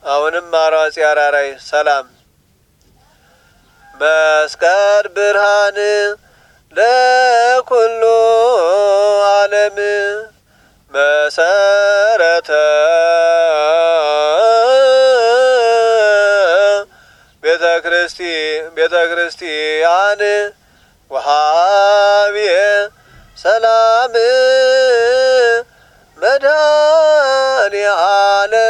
አሁንም አራጺ አራራይ ሰላም መስቀል ብርሃን ለኩሉ ዓለም መሰረተ ቤተ ክርስቲያን ወሃብየ ሰላም መድኃኔ ዓለም